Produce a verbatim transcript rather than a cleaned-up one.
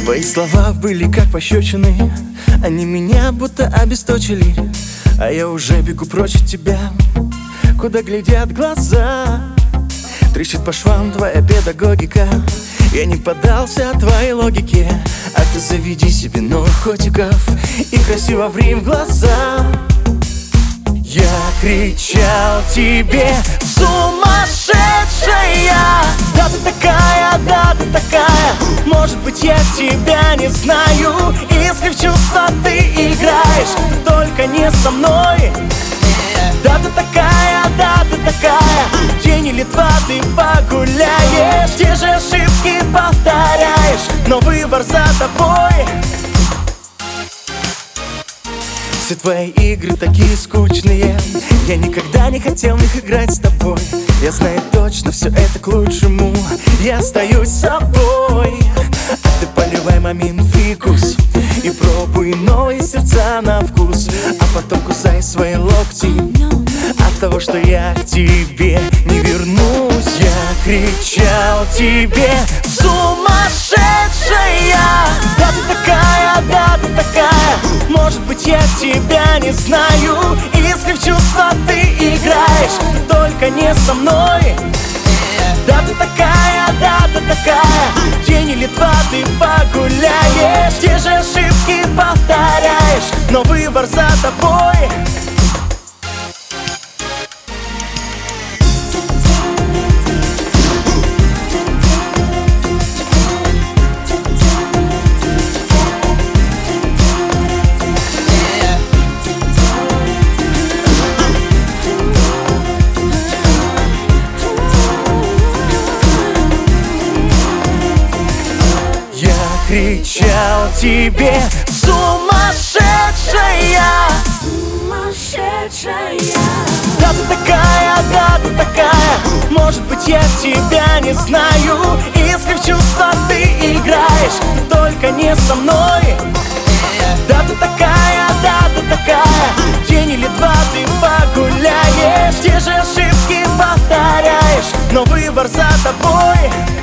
Твои слова были как пощечины, они меня будто обесточили. А я уже бегу прочь от тебя, куда глядят глаза. Трещит по швам твоя педагогика, я не поддался твоей логике. А ты заведи себе новых котиков и красиво ври в глаза. Я кричал тебе: сумасшедшая! Да ты такая, да ты такая. Может быть, я тебя не знаю. Если в чувства ты играешь, только не со мной. Да ты такая, да ты такая. День или два ты погуляешь, те же ошибки повторяешь, но выбор за тобой. Все твои игры такие скучные, я никогда не хотел в них играть с тобой. Я знаю точно, все это к лучшему, я остаюсь собой. А ты поливай мамин фикус и пробуй новые сердца на вкус, а потом кусай свои локти от того, что я к тебе не вернусь. Я кричал тебе: сумасшедшая! Да ты такая, да ты такая. Может быть, я тебя не знаю. Если в чувства ты играешь, только не со мной. Да ты такая, да ты такая. День или два ты погуляешь, те же ошибки повторяешь, но выбор за тобой. Кричал тебе: сумасшедшая! Сумасшедшая! Да ты такая, да ты такая. Может быть, я тебя не знаю. Если в чувства ты играешь, только не со мной. Да ты такая, да ты такая. День или два ты погуляешь, те же ошибки повторяешь, но выбор за тобой.